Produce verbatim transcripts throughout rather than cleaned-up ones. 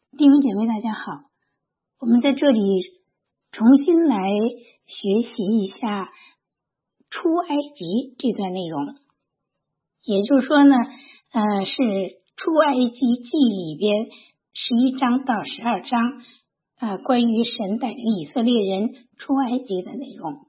弟兄姐妹大家好，我们在这里重新来学习一下出埃及这段内容，也就是说呢，呃，是出埃及记里边十一章到十二章，呃，关于神带领以色列人出埃及的内容。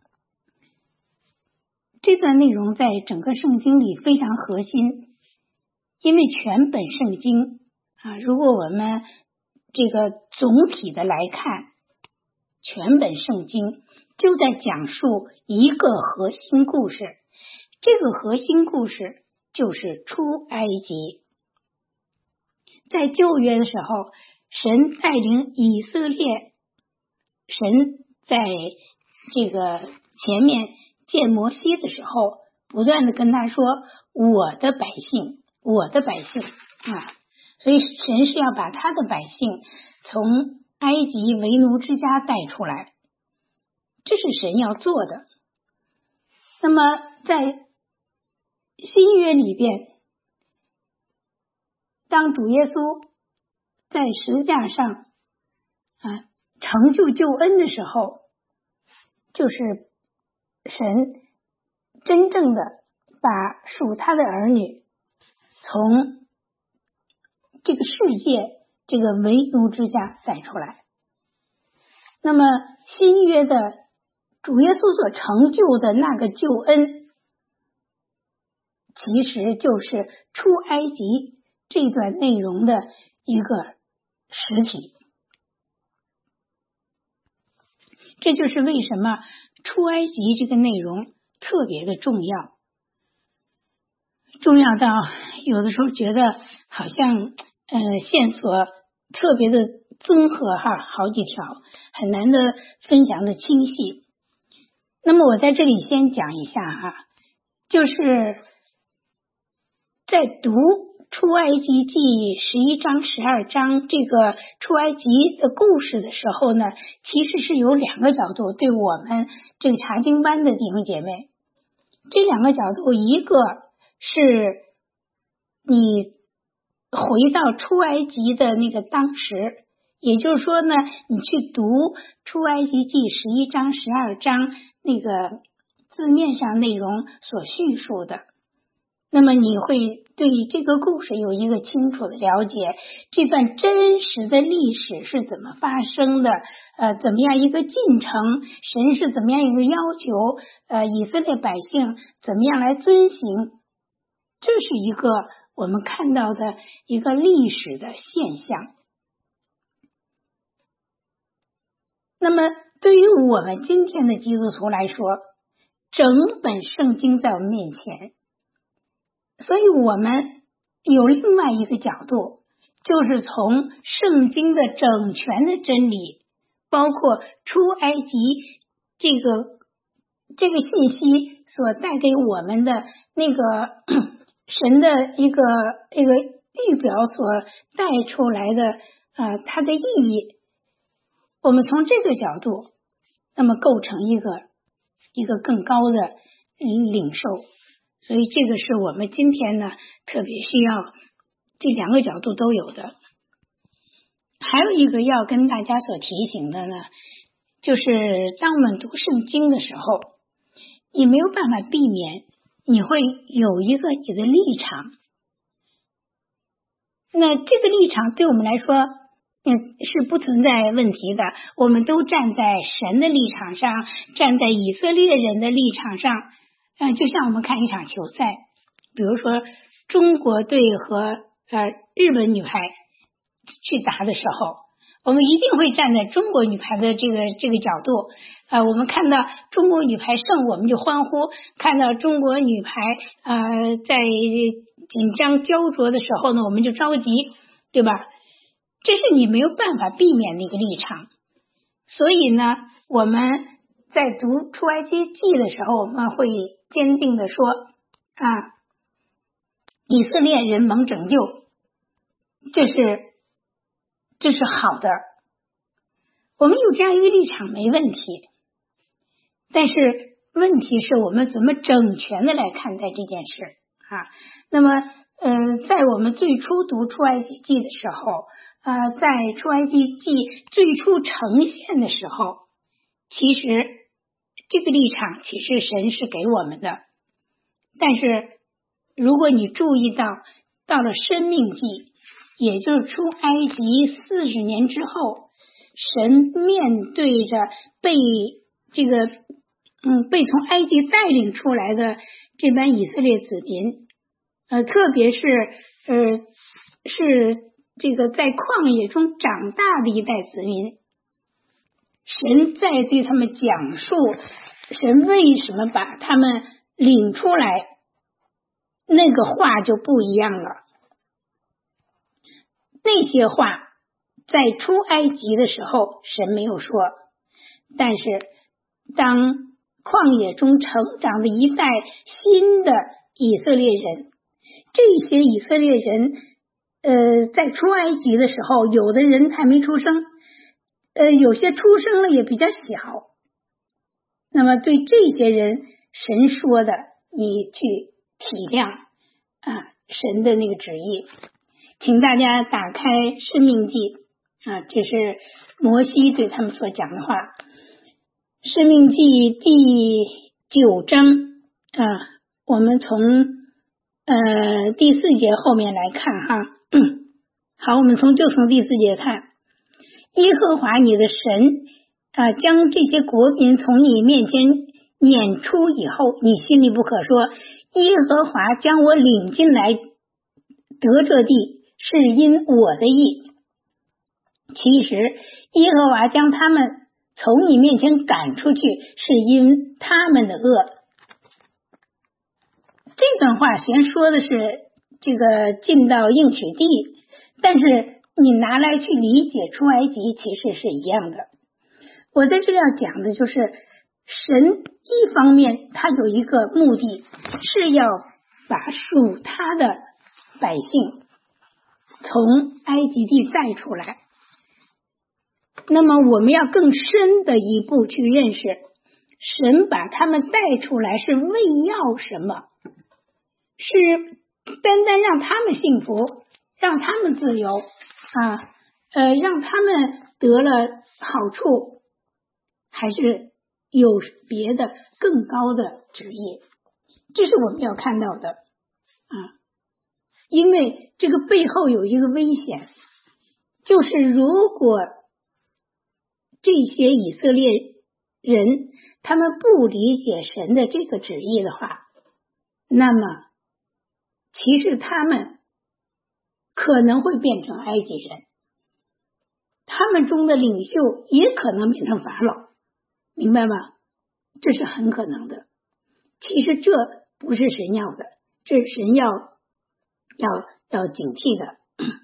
这段内容在整个圣经里非常核心，因为全本圣经啊，如果我们这个总体的来看，全本圣经就在讲述一个核心故事，这个核心故事就是出埃及。在旧约的时候，神带领以色列，神在这个前面见摩西的时候，不断的跟他说，我的百姓，我的百姓啊，所以神是要把他的百姓从埃及为奴之家带出来，这是神要做的。那么在新约里边，当主耶稣在十字架上啊成就救恩的时候，就是神真正的把属他的儿女从这个世界这个为奴之家带出来。那么新约的主耶稣所成就的那个救恩，其实就是出埃及这段内容的一个实体。这就是为什么出埃及这个内容特别的重要，重要到有的时候觉得好像呃线索特别的综合哈，好几条很难的分享的清晰。那么我在这里先讲一下哈，就是在读出埃及记十一章十二章这个出埃及的故事的时候呢，其实是有两个角度，对我们这个查经班的弟兄姐妹，这两个角度，一个是你回到出埃及的那个当时，也就是说呢，你去读出埃及记十一章十二章那个字面上内容所叙述的，那么你会对这个故事有一个清楚的了解，这段真实的历史是怎么发生的，呃，怎么样一个进程，神是怎么样一个要求，呃，以色列百姓怎么样来遵行，这是一个我们看到的一个历史的现象。那么对于我们今天的基督徒来说，整本圣经在我们面前，所以我们有另外一个角度，就是从圣经的整全的真理，包括出埃及这个这个信息所带给我们的那个神的一个一个预表所带出来的呃它的意义，我们从这个角度，那么构成一个一个更高的领受。所以这个是我们今天呢特别需要这两个角度都有的。还有一个要跟大家所提醒的呢，就是当我们读圣经的时候，你没有办法避免你会有一个你的立场，那这个立场对我们来说嗯，是不存在问题的，我们都站在神的立场上，站在以色列人的立场上，呃，就像我们看一场球赛，比如说中国队和呃日本女排去打的时候，我们一定会站在中国女排的这个这个角度，呃，我们看到中国女排胜，我们就欢呼；看到中国女排呃在紧张焦灼的时候呢，我们就着急，对吧？这是你没有办法避免的一个立场。所以呢，我们在读出埃及记的时候，我们会坚定的说啊，以色列人蒙拯救，这是这是好的，我们有这样一个立场没问题。但是问题是我们怎么整全的来看待这件事啊？那么呃，在我们最初读出埃及记的时候，呃，在出埃及记最初呈现的时候，其实这个立场其实神是给我们的。但是如果你注意到，到了申命记，也就是出埃及四十年之后，神面对着被这个嗯被从埃及带领出来的这班以色列子民，呃，特别是呃是这个在旷野中长大的一代子民，神在对他们讲述神为什么把他们领出来，那个话就不一样了。那些话在出埃及的时候神没有说，但是当旷野中成长的一代新的以色列人，这些以色列人呃，在出埃及的时候，有的人还没出生，呃，有些出生了也比较小。那么对这些人，神说的，你去体谅啊，神的那个旨意。请大家打开申命记啊，这是摩西对他们所讲的话。申命记第九章啊，我们从呃第四节后面来看哈。好，我们从就从第四节看，耶和华你的神啊，将这些国民从你面前撵出以后，你心里不可说，耶和华将我领进来得这地，是因我的意。其实耶和华将他们从你面前赶出去，是因他们的恶。这段话虽然说的是这个进到应许地，但是你拿来去理解出埃及其实是一样的。我在这里要讲的就是神一方面他有一个目的，是要把属他的百姓从埃及地带出来。那么我们要更深的一步去认识，神把他们带出来是为要什么？是单单让他们幸福，让他们自由啊，呃，让他们得了好处，还是有别的更高的旨意？这是我们要看到的啊，因为这个背后有一个危险，就是如果这些以色列人他们不理解神的这个旨意的话，那么其实他们可能会变成埃及人，他们中的领袖也可能变成法老，明白吗？这是很可能的。其实这不是神要的，这是神要要要警惕的。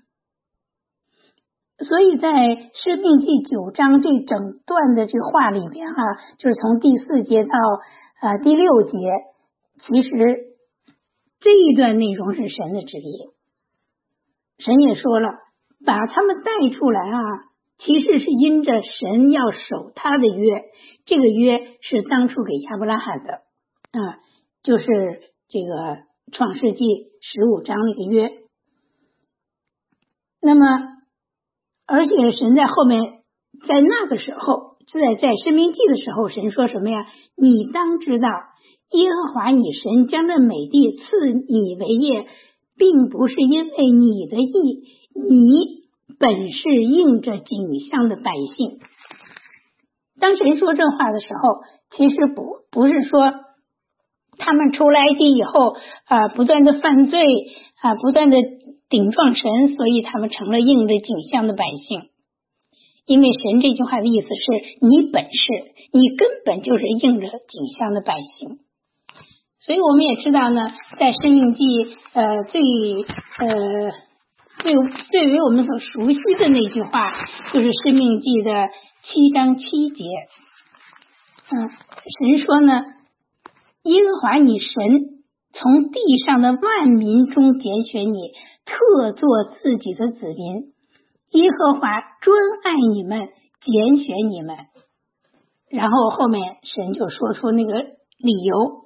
所以在申命记九章这整段的这话里边哈、啊，就是从第四节到啊、呃、第六节，其实这一段内容是神的旨意。神也说了，把他们带出来啊，其实是因着神要守他的约，这个约是当初给亚伯拉罕的啊，就是这个创世纪十五章那个约。那么而且神在后面，在那个时候，在在申命记的时候，神说什么呀？你当知道，耶和华你神将这美地赐你为业，并不是因为你的义，你本是应着景象的百姓。当神说这话的时候，其实不不是说他们出来地以后啊、呃，不断的犯罪啊、呃，不断的顶撞神，所以他们成了应着景象的百姓。因为神这句话的意思是你本是，你根本就是应着景象的百姓。所以我们也知道呢，在申命记呃最呃最最为我们所熟悉的那句话，就是申命记的七章七节。嗯，神说呢，耶和华你神从地上的万民中拣选你，特作自己的子民。耶和华专爱你们，拣选你们。然后后面神就说出那个理由，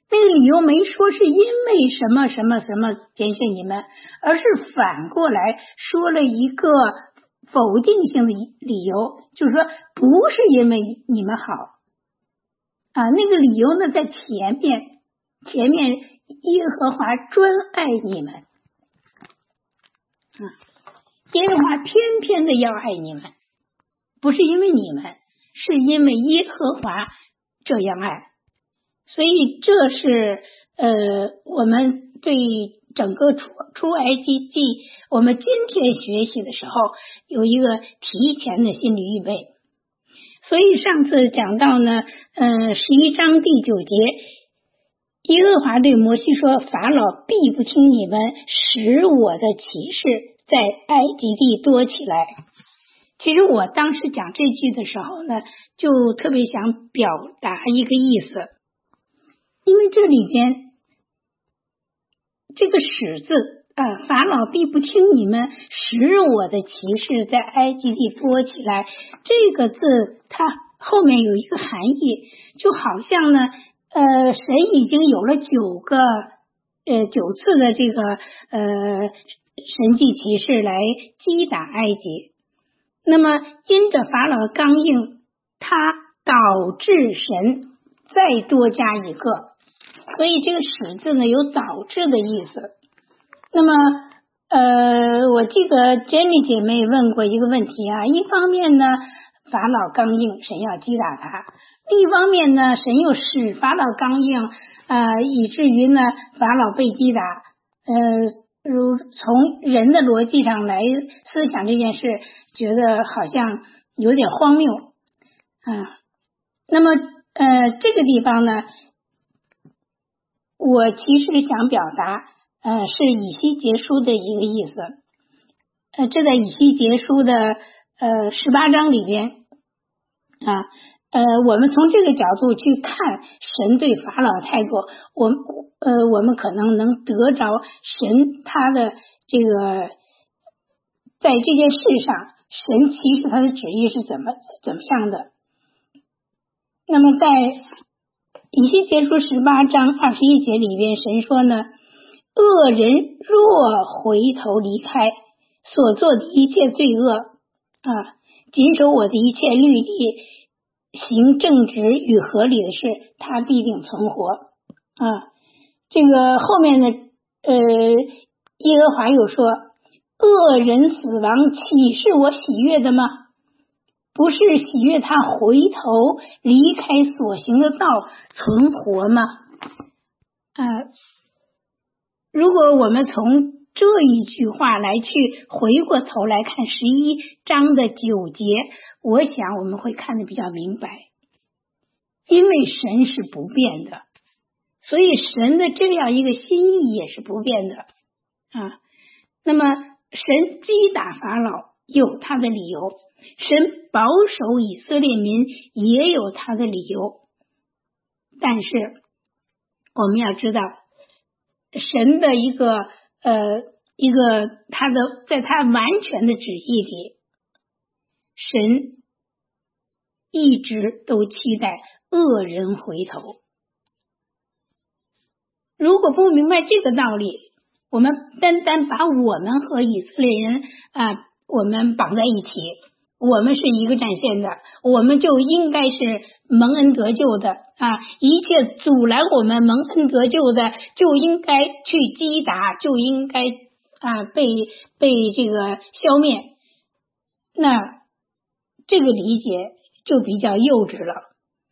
那个理由没说是因为什么什么什么拣选你们，而是反过来说了一个否定性的理由，就是说不是因为你们好啊，那个理由呢在前面，前面耶和华专爱你们啊，耶和华偏偏的要爱你们，不是因为你们，是因为耶和华这样爱。所以这是呃我们对整个出出埃及记我们今天学习的时候有一个提前的心理预备。所以上次讲到呢呃十一章第九节，耶和华对摩西说，法老必不听你们，使我的启示在埃及地多起来。其实我当时讲这句的时候呢，就特别想表达一个意思，因为这里边这个使字啊，法老必不听你们，使我的骑士在埃及地多起来，这个字它后面有一个含义，就好像呢呃神已经有了九个呃九次的这个呃神迹骑士来击打埃及，那么因着法老的刚硬，它导致神再多加一个，所以这个使字呢有导致的意思。那么呃，我记得 Jenny 姐妹问过一个问题啊，一方面呢法老刚硬，神要击打他，另一方面呢神又使法老刚硬呃，以至于呢法老被击打。呃如从人的逻辑上来思想这件事，觉得好像有点荒谬啊。那么呃这个地方呢，我其实想表达呃是以西结书的一个意思。呃这在以西结书的呃十八章里边啊，呃我们从这个角度去看神对法老的态度，我呃我们可能能得着神他的这个在这件事上神其实他的旨意是怎么怎么样的。那么在以西结书十八章二十一节里边，神说呢，恶人若回头离开所做的一切罪恶啊，谨守我的一切律例，行正直与合理的事，他必定存活啊。这个后面呢呃，耶和华又说，恶人死亡岂是我喜悦的吗？不是喜悦他回头离开所行的道存活吗？啊，如果我们从这一句话来去回过头来看十一章的九节，我想我们会看得比较明白。因为神是不变的，所以神的这样一个心意也是不变的啊。那么神击打法老有他的理由，神保守以色列民也有他的理由，但是我们要知道神的一个呃一个他的在他完全的旨意里，神一直都期待恶人回头。如果不明白这个道理，我们单单把我们和以色列人啊、呃，我们绑在一起，我们是一个战线的，我们就应该是蒙恩得救的啊！一切阻拦我们蒙恩得救的，就应该去击打，就应该啊被被这个消灭。那这个理解就比较幼稚了。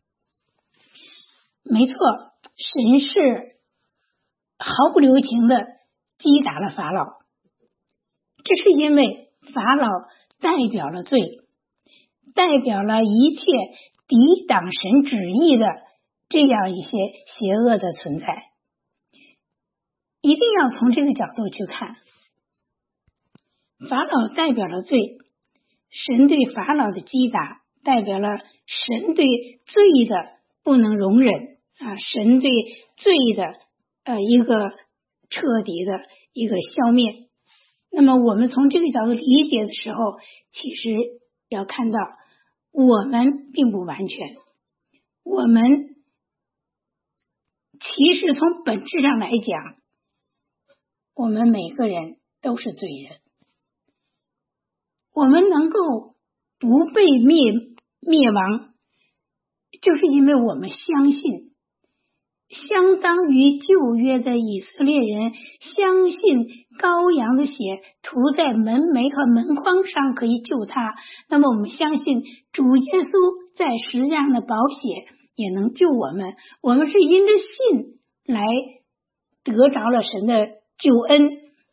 没错，神是毫不留情的击打了法老，这是因为法老代表了罪，代表了一切抵挡神旨意的这样一些邪恶的存在。一定要从这个角度去看，法老代表了罪，神对法老的击打代表了神对罪的不能容忍啊，神对罪的呃一个彻底的一个消灭。那么我们从这个角度理解的时候，其实要看到我们并不完全，我们其实从本质上来讲，我们每个人都是罪人。我们能够不被灭灭亡，就是因为我们相信，相当于旧约的以色列人相信羔羊的血涂在门楣和门框上可以救他，那么我们相信主耶稣在十字架上的宝血也能救我们，我们是因着信来得着了神的救恩，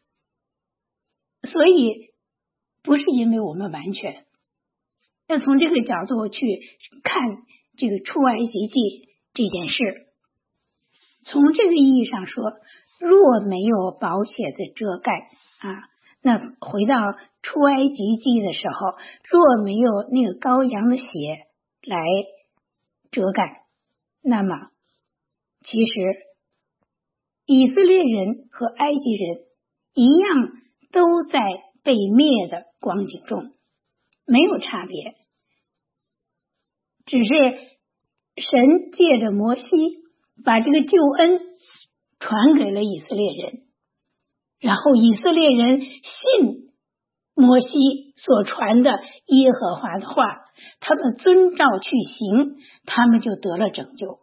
所以不是因为我们完全。要从这个角度去看这个出埃及记这件事。从这个意义上说，若没有宝血的遮盖啊，那回到出埃及记的时候，若没有那个羔羊的血来遮盖，那么其实以色列人和埃及人一样都在被灭的光景中，没有差别，只是神借着摩西把这个救恩传给了以色列人，然后以色列人信摩西所传的耶和华的话，他们遵照去行，他们就得了拯救。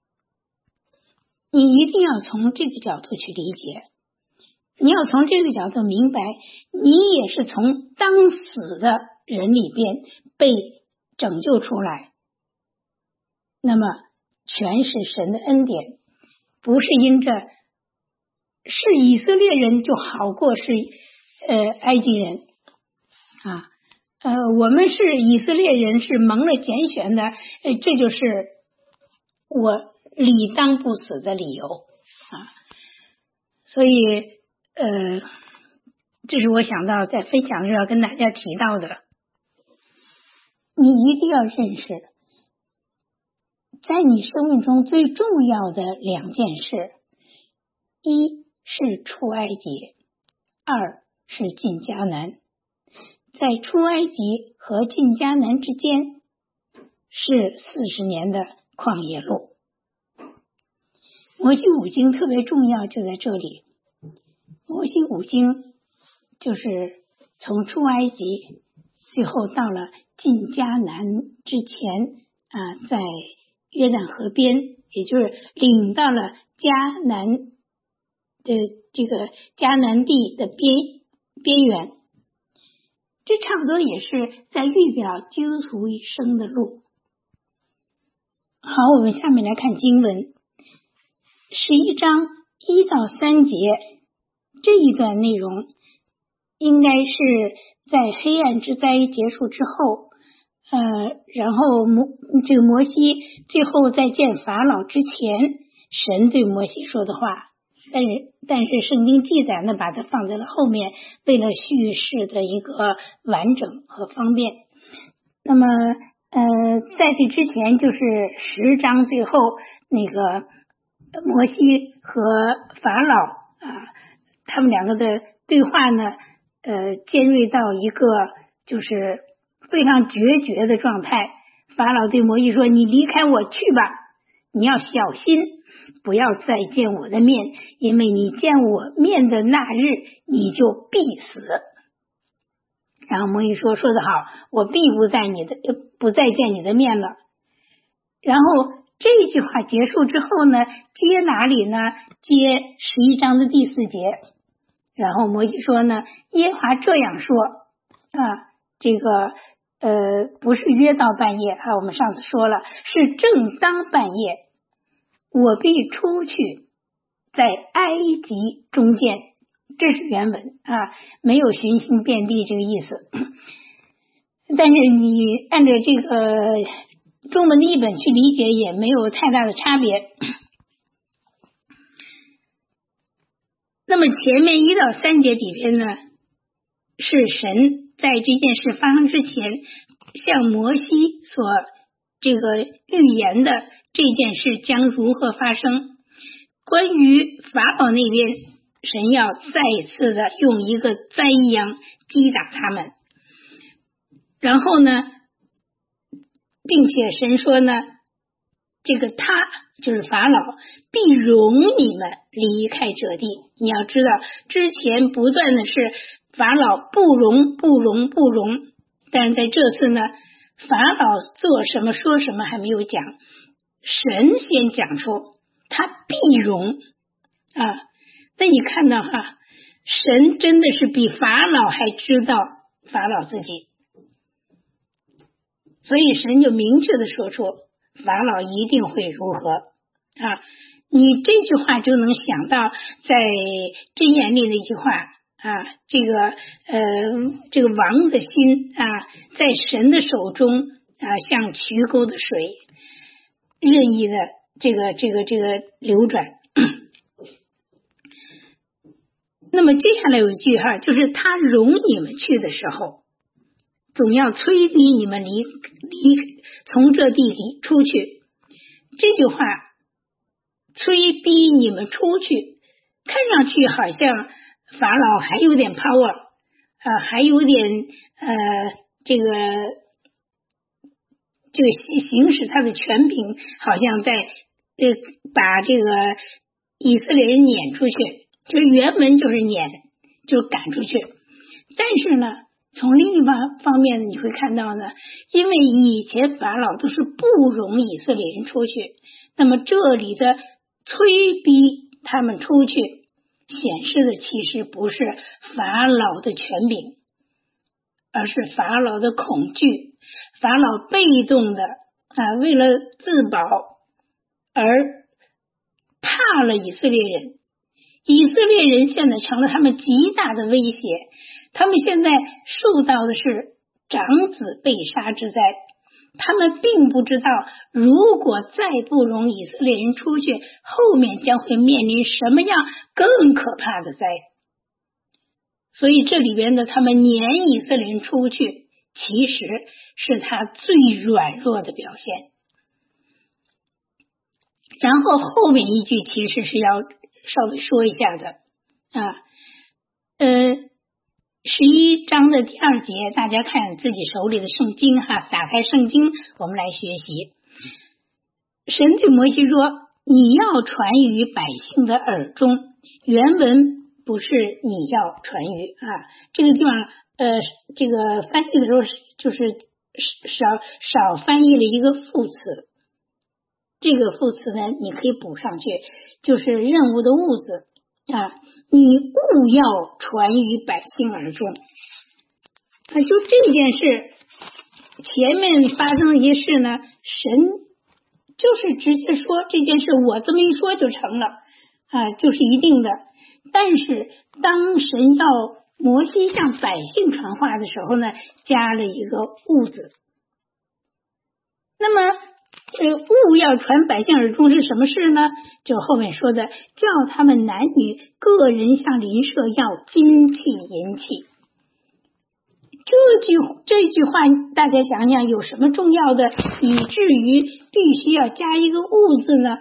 你一定要从这个角度去理解，你要从这个角度明白，你也是从当死的人里边被拯救出来，那么全是神的恩典，不是因着是以色列人就好过是呃埃及人啊，呃我们是以色列人，是蒙了拣选的，呃这就是我理当不死的理由啊。所以呃这是我想到在分享时要跟大家提到的。你一定要认识，在你生命中最重要的两件事，一是出埃及，二是进迦南。在出埃及和进迦南之间是四十年的旷野路。摩西五经特别重要，就在这里。摩西五经就是从出埃及最后到了进迦南之前啊，在约旦河边，也就是领到了迦南的这个迦南地的边边缘，这差不多也是在预表基督徒一生的路。好，我们下面来看经文十一章一到三节，这一段内容应该是在黑暗之灾结束之后，呃，然后摩这个摩西最后在见法老之前，神对摩西说的话，但是但是圣经记载呢，把它放在了后面，为了叙事的一个完整和方便。那么呃，在这之前就是十章最后那个摩西和法老啊，他们两个的对话呢，呃，尖锐到一个就是非常决绝的状态。法老对摩西说：“你离开我去吧，你要小心，不要再见我的面，因为你见我面的那日，你就必死。”然后摩西说：“说得好，我必不在你的不再见你的面了。”然后这句话结束之后呢，接哪里呢？接十一章的第四节。然后摩西说呢，耶和华这样说啊，这个呃不是约到半夜啊，我们上次说了，是正当半夜，我必出去，在埃及中间，这是原文啊，没有寻星遍地这个意思。但是你按照这个中文的译本去理解，也没有太大的差别。那么前面一到三节里边呢，是神在这件事发生之前向摩西所这个预言的这件事将如何发生。关于法老那边，神要再一次的用一个灾殃击打他们，然后呢并且神说呢， 这个他就是法老必容你们离开这地。你要知道，之前不断的是法老不容不容不容，但是在这次呢，法老做什么说什么还没有讲，神先讲出他必容啊。那你看到哈，神真的是比法老还知道法老自己，所以神就明确的说出法老一定会如何啊。你这句话就能想到在箴言里的一句话啊，这个呃这个王的心啊，在神的手中啊，像渠沟的水任意的这个这个这个流转。那么接下来有一句哈，就是他容你们去的时候，总要催逼你们离离从这地里出去。这句话催逼你们出去，看上去好像法老还有点 power 啊，还有点呃这个这个行行使他的权柄，好像在呃把这个以色列人撵出去，就是原文就是撵，就是赶出去。但是呢，从另一方方面你会看到呢，因为以前法老都是不容以色列人出去，那么这里的催逼他们出去，显示的其实不是法老的权柄，而是法老的恐惧，法老被动的啊，为了自保而怕了以色列人。以色列人现在成了他们极大的威胁，他们现在受到的是长子被杀之灾。他们并不知道，如果再不容以色列人出去，后面将会面临什么样更可怕的灾。所以这里边的他们撵以色列人出去，其实是他最软弱的表现。然后后面一句其实是要稍微说一下的啊，呃，十一章的第二节，大家看自己手里的圣经哈，打开圣经，我们来学习。神对摩西说：“你要传于百姓的耳中。”原文不是你要传于啊，这个地方呃，这个翻译的时候就是少少翻译了一个副词。这个副词呢，你可以补上去，就是任务的务字啊。你务要传于百姓耳中啊，就这件事，前面发生的一些事呢，神就是直接说这件事，我这么一说就成了啊，就是一定的。但是当神要摩西向百姓传话的时候呢，加了一个务字。那么这务要传百姓耳中是什么事呢？就后面说的，叫他们男女个人向邻舍要金器银器。这句这句话大家想想有什么重要的，以至于必须要加一个务字呢？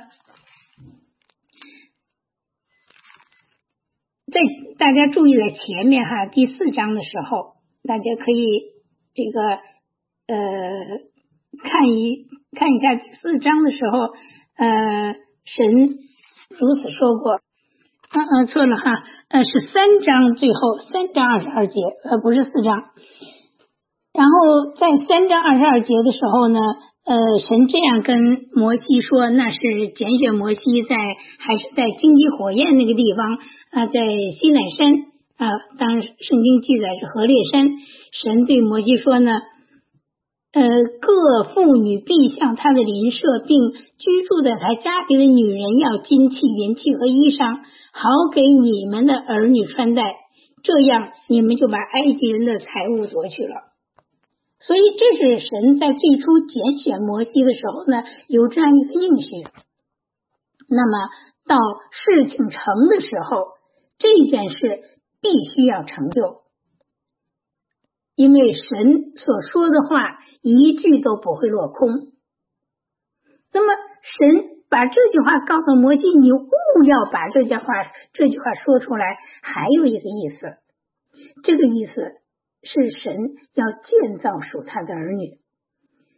在大家注意在前面哈，第四章的时候，大家可以这个呃看一看一下第四章的时候，呃，神如此说过，嗯嗯，错了哈，呃，是三章最后三章二十二节，呃，不是四章。然后在三章二十二节的时候呢，呃，神这样跟摩西说，那是拣选摩西在还是在荆棘火焰那个地方啊、呃，在西乃山啊、呃，当然圣经记载是何烈山。神对摩西说呢，呃，各妇女必向他的邻舍，并居住在他家里的女人要金器、银器和衣裳，好给你们的儿女穿戴，这样你们就把埃及人的财物夺去了。所以这是神在最初拣选摩西的时候呢，有这样一个应许。那么到事情成的时候，这件事必须要成就，因为神所说的话一句都不会落空。那么神把这句话告诉摩西，你务要把这句话这句话说出来，还有一个意思，这个意思是神要建造属他的儿女。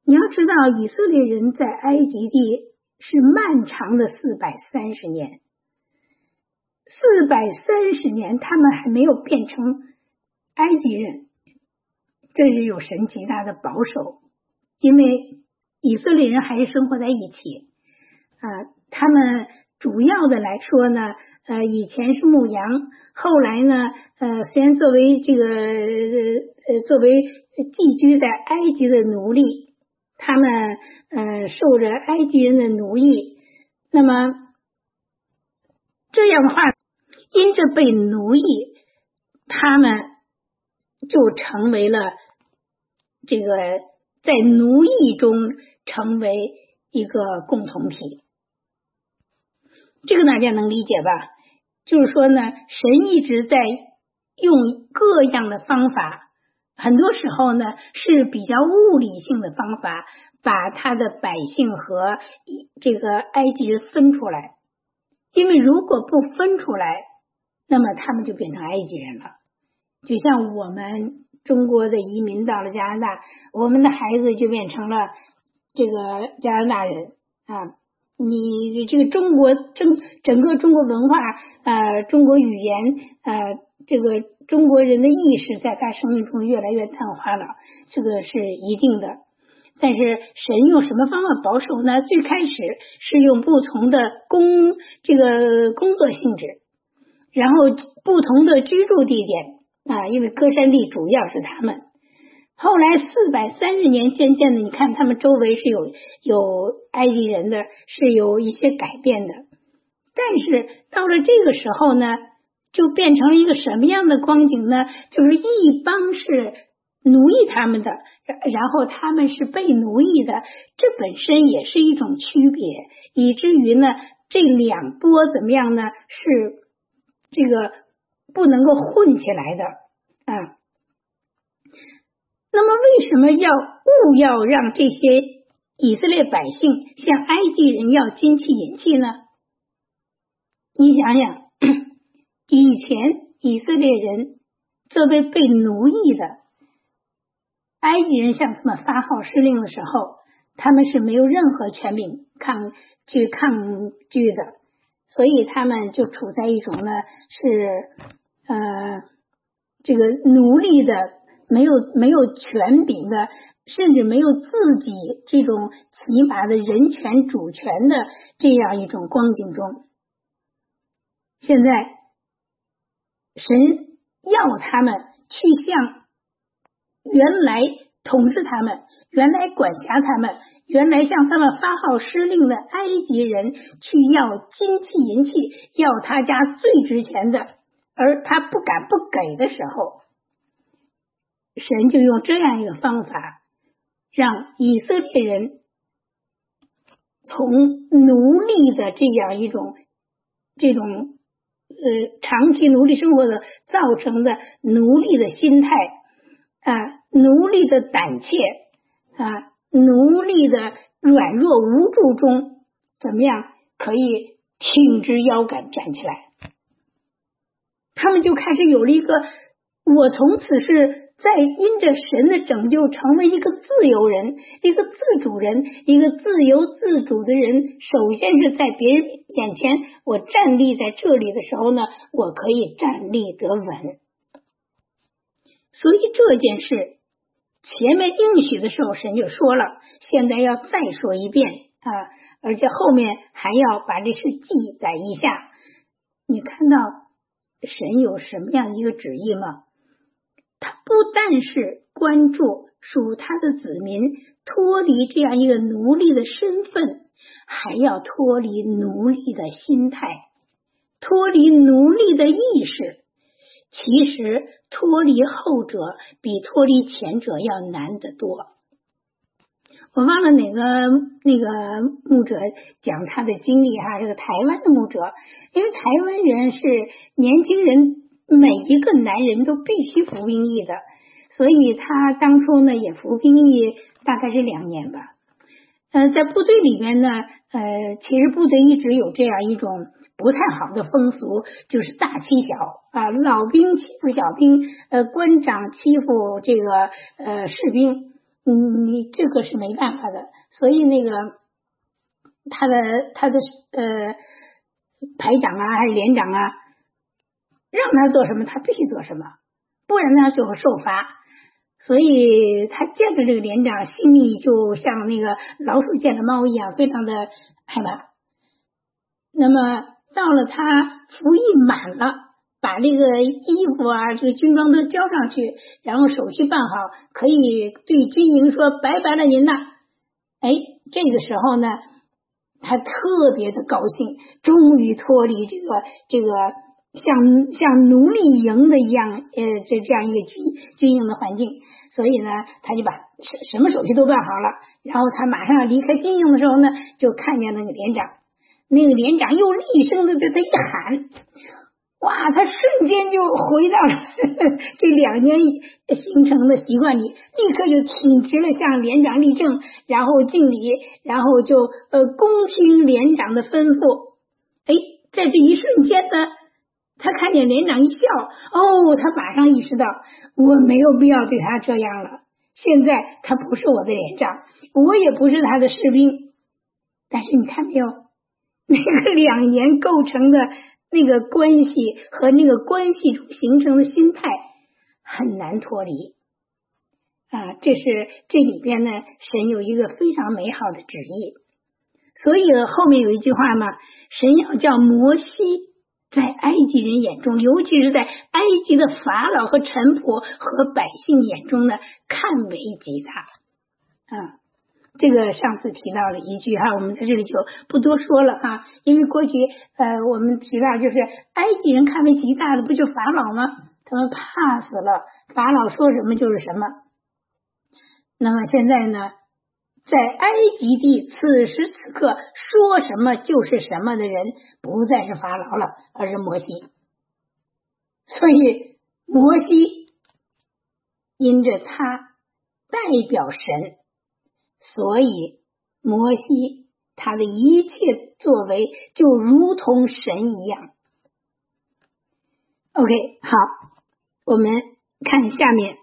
你要知道，以色列人在埃及地是漫长的四百三十年，四百三十年他们还没有变成埃及人，这是有神极大的保守，因为以色列人还是生活在一起啊、呃，他们主要的来说呢，呃，以前是牧羊，后来呢，呃，虽然作为这个呃作为寄居在埃及的奴隶，他们呃受着埃及人的奴役，那么这样的话，因着被奴役，他们就成为了这个在奴役中成为一个共同体。这个大家能理解吧？就是说呢，神一直在用各样的方法，很多时候呢是比较物理性的方法，把他的百姓和这个埃及人分出来。因为如果不分出来，那么他们就变成埃及人了。就像我们中国的移民到了加拿大，我们的孩子就变成了这个加拿大人啊。你这个中国整整个中国文化呃中国语言呃这个中国人的意识在他生命中越来越淡化了，这个是一定的。但是神用什么方法保守呢？最开始是用不同的工这个工作性质，然后不同的居住地点啊，因为歌山地主要是他们。后来四百三十年，渐渐的，你看他们周围是有有埃及人的，是有一些改变的。但是到了这个时候呢，就变成了一个什么样的光景呢？就是一帮是奴役他们的，然后他们是被奴役的，这本身也是一种区别，以至于呢，这两波怎么样呢？是这个不能够混起来的啊。那么为什么要务要让这些以色列百姓像埃及人要金器银器呢？你想想，以前以色列人作为被奴役的，埃及人向他们发号施令的时候，他们是没有任何权柄抗去抗拒的，所以他们就处在一种呢是呃这个奴隶的，没有没有权柄的，甚至没有自己这种起码的人权主权的这样一种光景中。现在神要他们去向原来统治他们，原来管辖他们，原来向他们发号施令的埃及人去要金器银器，要他家最值钱的，而他不敢不给的时候，神就用这样一个方法，让以色列人从奴隶的这样一种这种呃长期奴隶生活的造成的奴隶的心态啊，奴隶的胆怯啊，奴隶的软弱无助中，怎么样可以挺直腰杆站起来？他们就开始有了一个，我从此是在因着神的拯救成为一个自由人，一个自主人，一个自由自主的人。首先是在别人眼前，我站立在这里的时候呢，我可以站立得稳。所以这件事前面应许的时候神就说了，现在要再说一遍啊，而且后面还要把这事记载一下。你看到神有什么样一个旨意吗？他不但是关注属他的子民脱离这样一个奴隶的身份，还要脱离奴隶的心态，脱离奴隶的意识。其实脱离后者比脱离前者要难得多。我忘了哪个那个牧者讲他的经历哈，这个台湾的牧者，因为台湾人是年轻人每一个男人都必须服兵役的，所以他当初呢也服兵役大概是两年吧。呃，在部队里面呢，呃，其实部队一直有这样一种不太好的风俗，就是大欺小啊，老兵欺负小兵，呃，官长欺负这个呃士兵。 嗯，你这个是没办法的。所以那个他的他的呃排长啊还是连长啊，让他做什么他必须做什么，不然他就会受罚。所以他见着这个连长，心里就像那个老鼠见了猫一样，非常的害怕。那么到了他服役满了，把这个衣服啊这个军装都交上去，然后手续办好，可以对军营说拜拜了您呐。哎，这个时候呢他特别的高兴，终于脱离这个这个像像奴隶营的一样呃这这样一个军军营的环境。所以呢他就把什什么手续都办好了，然后他马上离开军营的时候呢，就看见那个连长，那个连长又厉声的对他一喊，哇，他瞬间就回到了呵呵这两年形成的习惯里，立刻就挺直了向连长立正，然后敬礼，然后就呃恭听连长的吩咐。哎，在这一瞬间呢，他看见连长一笑，哦，他马上意识到我没有必要对他这样了，现在他不是我的连长，我也不是他的士兵。但是你看没有，那个两年构成的那个关系和那个关系中形成的心态很难脱离啊，这是这里边呢神有一个非常美好的旨意。所以后面有一句话嘛，神要叫摩西在埃及人眼中，尤其是在埃及的法老和臣仆和百姓眼中呢，看为极大啊。这个上次提到了一句哈，我们在这里就不多说了哈，因为过去呃我们提到就是埃及人看为极大的不就法老吗？他们怕死了，法老说什么就是什么。那么现在呢，在埃及地此时此刻说什么就是什么的人不再是法老了，而是摩西。所以摩西因着他代表神，所以摩西他的一切作为就如同神一样。 OK， 好，我们看下面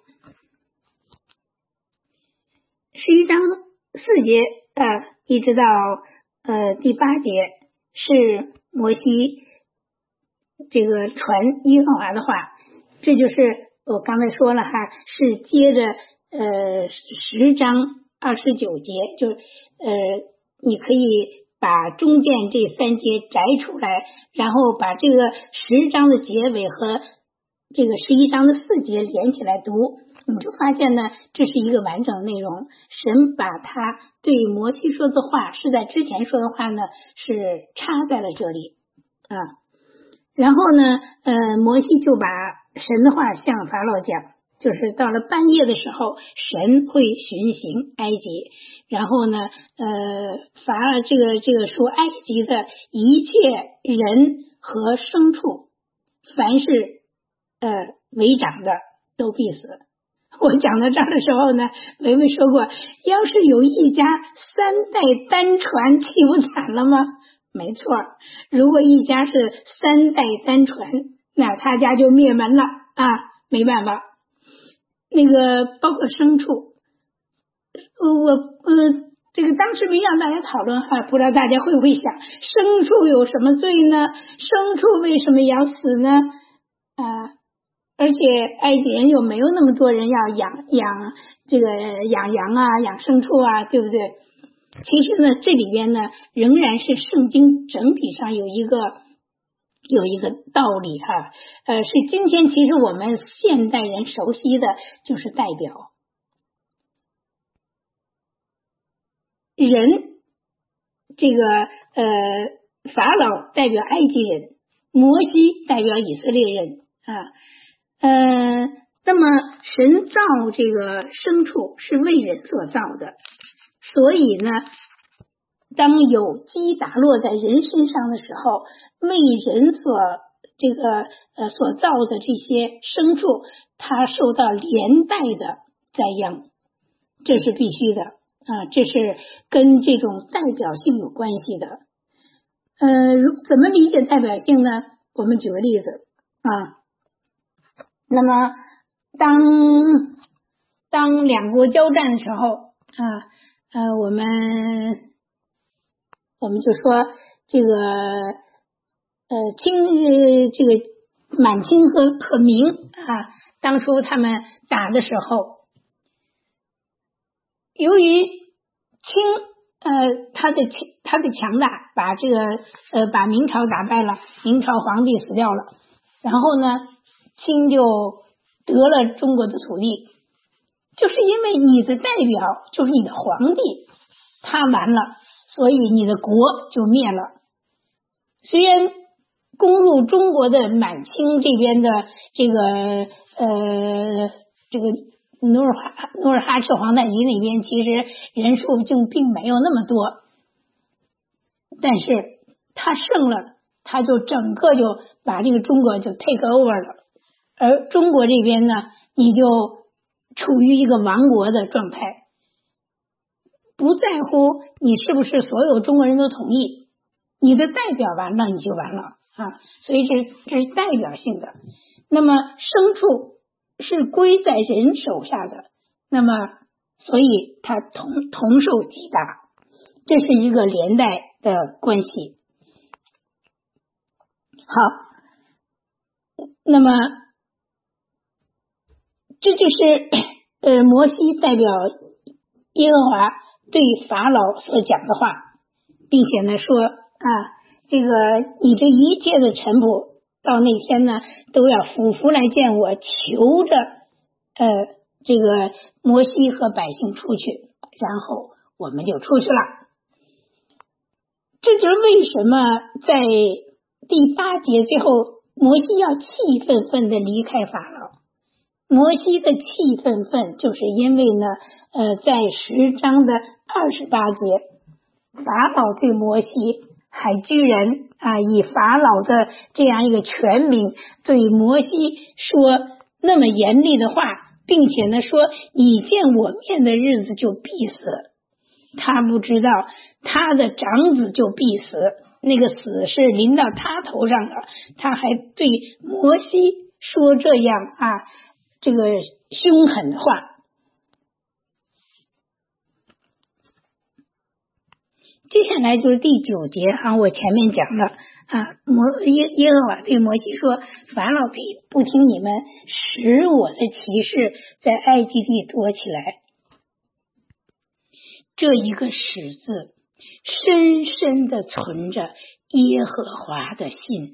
十一章四节呃一直到呃第八节是摩西这个传耶和华的话，这就是我刚才说了哈，是接着呃十章二十九节，就呃你可以把中间这三节摘出来，然后把这个十章的结尾和这个十一章的四节连起来读，你就发现呢，这是一个完整的内容。神把他对摩西说的话，是在之前说的话呢，是插在了这里啊。然后呢，呃，摩西就把神的话向法老讲，就是到了半夜的时候，神会巡行埃及，然后呢，呃，法这个这个说埃及的一切人和牲畜，凡是呃为长的都必死。我讲到这儿的时候呢，维维说过，要是有一家三代单传，岂不惨了吗？没错，如果一家是三代单传，那他家就灭门了啊，没办法。那个包括牲畜，我呃这个当时没让大家讨论哈，不知道大家会不会想，牲畜有什么罪呢？牲畜为什么要死呢？啊，而且埃及人又没有那么多人要养养这个养羊啊，养牲畜啊，对不对？其实呢，这里边呢仍然是圣经整体上有一个有一个道理哈，呃，是今天其实我们现代人熟悉的就是代表人，这个呃法老代表埃及人，摩西代表以色列人啊，呃，那么神造这个牲畜是为人所造的，所以呢，当有击打落在人身上的时候，为人所这个呃所造的这些牲畜，它受到连带的灾殃，这是必须的啊，这是跟这种代表性有关系的。呃，怎么理解代表性呢？我们举个例子啊，那么当当两国交战的时候啊，呃，我们我们就说这个呃清呃这个满清和和明啊，当初他们打的时候，由于清呃他的强他的强大，把这个呃把明朝打败了，明朝皇帝死掉了，然后呢，清就得了中国的土地，就是因为你的代表就是你的皇帝，他完了，所以你的国就灭了。虽然攻入中国的满清这边的这个呃这个努尔哈努尔哈赤皇太极那边其实人数就并没有那么多，但是他胜了，他就整个就把这个中国就 take over 了，而中国这边呢，你就处于一个亡国的状态，不在乎你是不是所有中国人都同意，你的代表完了你就完了啊，所以这这是代表性的。那么牲畜是归在人手下的，那么所以它同同受极大，这是一个连带的关系。好，那么这就是呃摩西代表耶和华对法老所讲的话，并且呢说啊，这个你这一切的臣仆到那天呢都要俯伏来见我，求着呃这个摩西和百姓出去，然后我们就出去了。这就是为什么在第八节最后摩西要气愤愤的离开法老。摩西的气愤愤就是因为呢呃在十章的二十八节，法老对摩西还居然啊以法老的这样一个权柄对摩西说那么严厉的话，并且呢说你见我面的日子就必死，他不知道他的长子就必死，那个死是临到他头上的，他还对摩西说这样啊这个凶狠的话。接下来就是第九节啊，我前面讲了啊，摩耶耶和华对摩西说，法老不听你们，使我的骑士在埃及地躲起来。这一个使字深深的存着耶和华的心，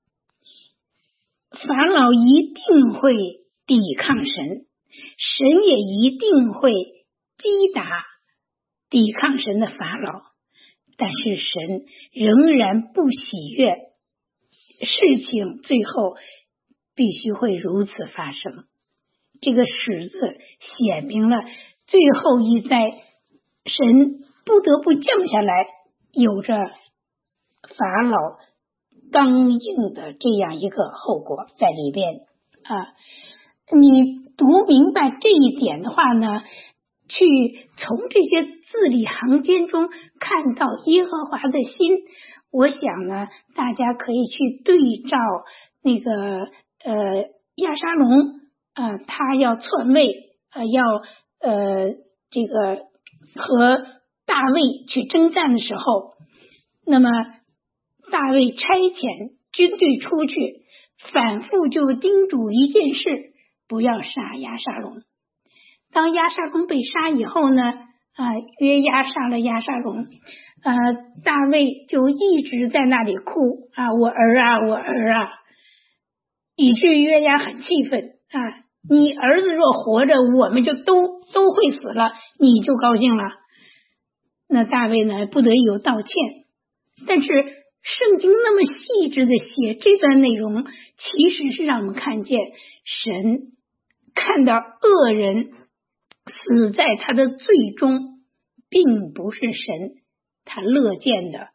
法老一定会抵抗神，神也一定会击打抵抗神的法老，但是神仍然不喜悦，事情最后必须会如此发生。这个使字显明了最后一灾，神不得不降下来，有着法老刚硬的这样一个后果在里边啊。你读明白这一点的话呢，去从这些字里行间中看到耶和华的心，我想呢大家可以去对照那个呃亚沙龙啊、呃，他要篡位啊、呃，要呃这个和大卫去征战的时候，那么大卫差遣军队出去，反复就叮嘱一件事，不要杀亚沙龙。当亚沙龙被杀以后呢，啊，约押杀了亚沙龙，呃，大卫就一直在那里哭啊，我儿啊，我儿啊，以至于约押很气愤啊，你儿子若活着，我们就都都会死了，你就高兴了。那大卫呢，不得已道歉，但是圣经那么细致的写这段内容，其实是让我们看见神看到恶人死在他的罪中，并不是神他乐见的。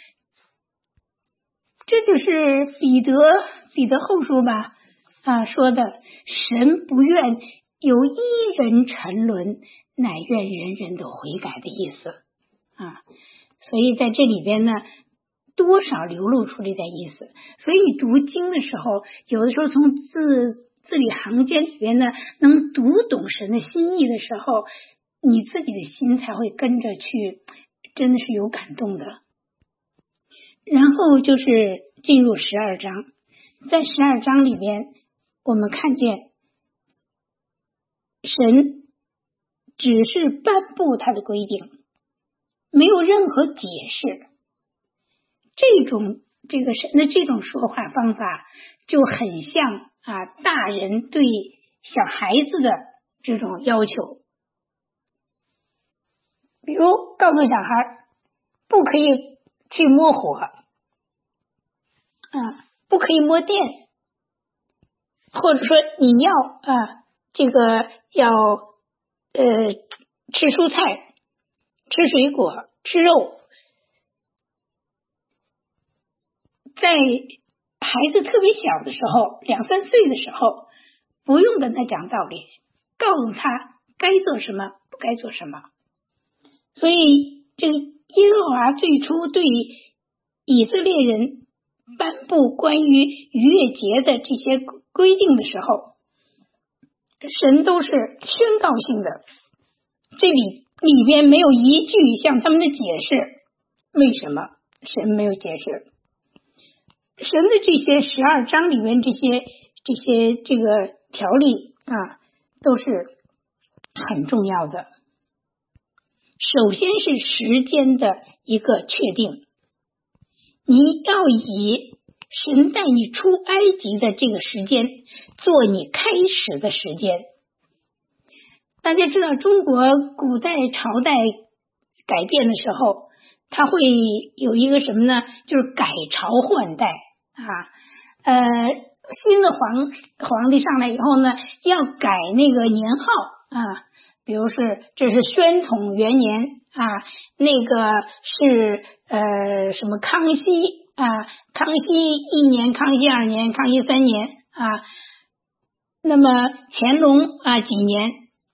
这就是彼得彼得后书吧啊说的，神不愿有一人沉沦，乃愿人人都悔改的意思啊。所以在这里边呢，多少流露出这点意思。所以读经的时候，有的时候从字字里行间里边呢，能读懂神的心意的时候，你自己的心才会跟着去，真的是有感动的。然后就是进入十二章，在十二章里边，我们看见神只是颁布他的规定，没有任何解释。这种这个神的这种说话方法就很像啊大人对小孩子的这种要求，比如告诉小孩不可以去摸火啊，不可以摸电，或者说你要啊这个要呃吃蔬菜、吃水果、吃肉。在孩子特别小的时候，两三岁的时候，不用跟他讲道理，告诉他该做什么，不该做什么。所以这个耶和华最初对以色列人颁布关于逾越节的这些规定的时候，神都是宣告性的，这里里边没有一句向他们的解释。为什么神没有解释？神的这些十二章里面这些这些这个条例啊，都是很重要的。首先是时间的一个确定，你要以神带你出埃及的这个时间做你开始的时间。大家知道中国古代朝代改变的时候，它会有一个什么呢？就是改朝换代啊，呃，新的皇皇帝上来以后呢，要改那个年号啊，比如是这是宣统元年啊，那个是呃什么康熙啊，康熙一年、康熙二年、康熙三年啊，那么乾隆啊几年，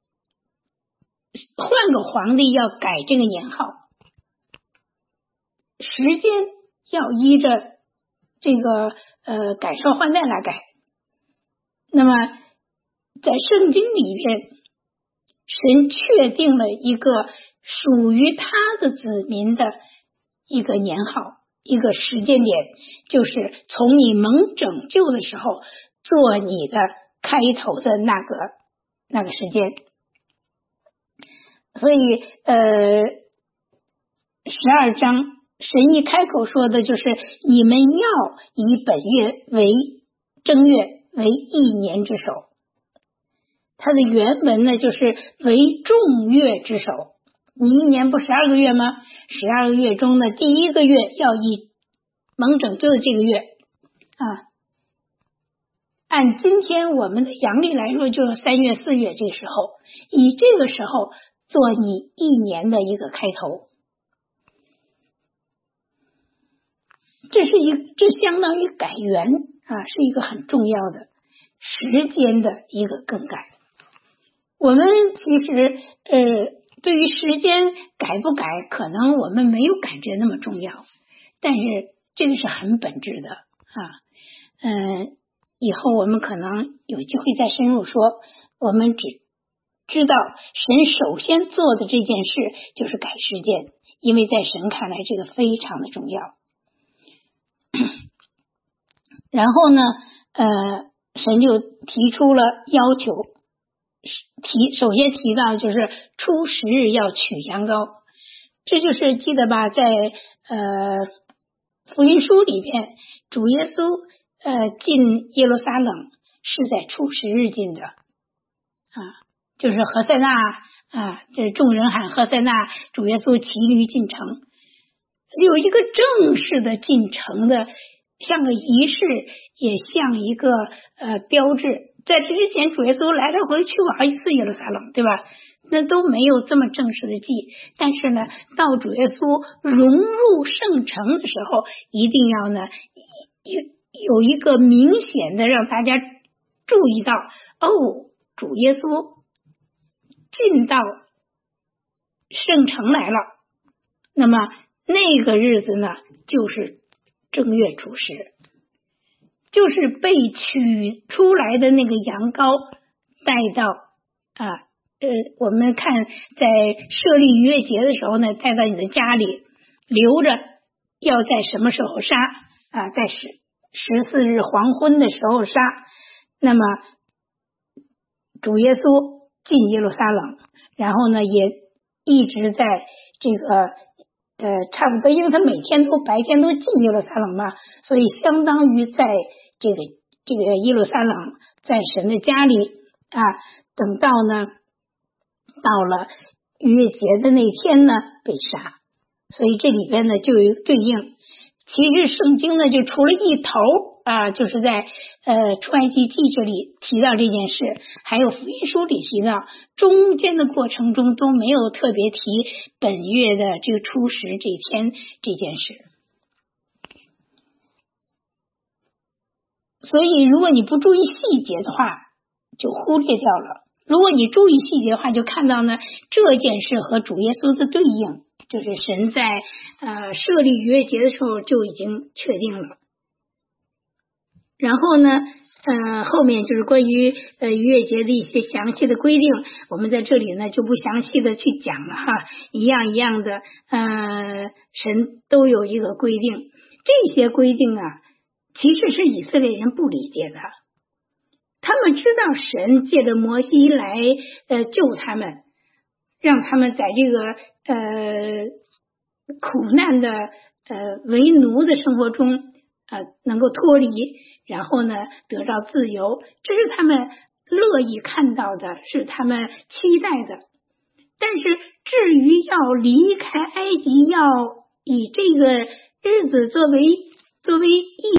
换个皇帝要改这个年号，时间要依着这个呃改朝换代来改。那么在圣经里边，神确定了一个属于他的子民的一个年号，一个时间点，就是从你蒙拯救的时候做你的开头的那个那个时间。所以呃十二章神一开口说的就是你们要以本月为正月为一年之首，它的原文呢就是为众月之首。你一年不十二个月吗？十二个月中的第一个月要以蒙拯救的这个月啊，按今天我们的阳历来说就是三月四月，这个时候以这个时候做你一年的一个开头。这是一这相当于改元啊，是一个很重要的时间的一个更改。我们其实呃对于时间改不改，可能我们没有感觉那么重要，但是这个是很本质的啊。嗯，以后我们可能有机会再深入说，我们只知道神首先做的这件事就是改时间，因为在神看来这个非常的重要。然后呢呃神就提出了要求，提首先提到就是初十日要取羊羔，这就是记得吧，在呃福音书里边，主耶稣呃进耶路撒冷是在初十日进的啊，就是何塞纳啊，这众人喊何塞纳，主耶稣骑驴进城，有一个正式的进城的，像个仪式，也像一个呃标志。在这之前主耶稣来来回去过好几次耶路撒冷，对吧？那都没有这么正式的记，但是呢到主耶稣融入圣城的时候，一定要呢有有一个明显的让大家注意到，哦，主耶稣进到圣城来了。那么那个日子呢就是正月初十， 就是被取出来的那个羊羔带到啊呃，我们看在设立逾越节的时候呢，带到你的家里，留着要在什么时候杀啊？在十十四日黄昏的时候杀。那么主耶稣进耶路撒冷，然后呢也一直在这个呃差不多，因为他每天都白天都进耶路撒冷嘛，所以相当于在这个这个耶路撒冷，在神的家里啊，等到呢到了逾越节的那天呢被杀。所以这里边呢就有一个对应。其实圣经呢就除了一头啊，就是在呃出埃及记这里提到这件事，还有福音书里提到，中间的过程中都没有特别提本月的这个初十这天这件事。所以如果你不注意细节的话，就忽略掉了。如果你注意细节的话，就看到呢这件事和主耶稣的对应，就是神在呃设立逾越节的时候就已经确定了。然后呢呃后面就是关于呃逾越节的一些详细的规定，我们在这里呢就不详细的去讲了哈，一样一样的呃神都有一个规定。这些规定啊其实是以色列人不理解的，他们知道神借着摩西来呃救他们，让他们在这个呃苦难的呃为奴的生活中呃能够脱离，然后呢得到自由，这是他们乐意看到的，是他们期待的。但是至于要离开埃及，要以这个日子作为作为义